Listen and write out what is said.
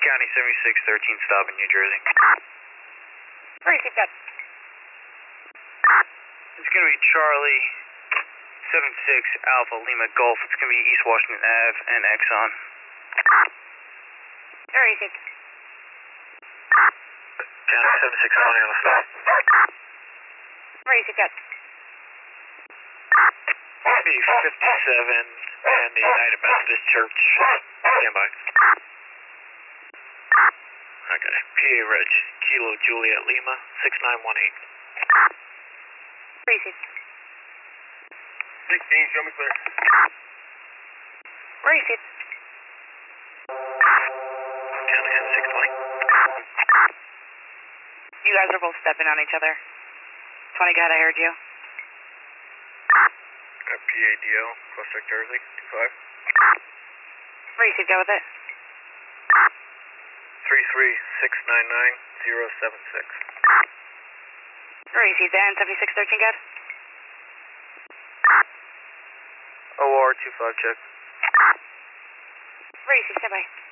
County 7613, stop in New Jersey. Where is it at? It's going to be Charlie 76 Alpha Lima Golf. It's going to be East Washington Ave and Exxon. Where is it? County 7620 on the stop. Where is it at? Be 57 and the United Methodist Church. Stand by. Okay. PA Reg, Kilo Juliet Lima, 6918. Where is it? 16, show me clear. Where is it? County 7620. You guys are both stepping on each other. 20 God, I heard you. PADL, Prospect, Jersey, 25. Where is it? Go with it. 33699-076. Where is he? Dan 7613 God? OR 25 check. Where is he? Stand by.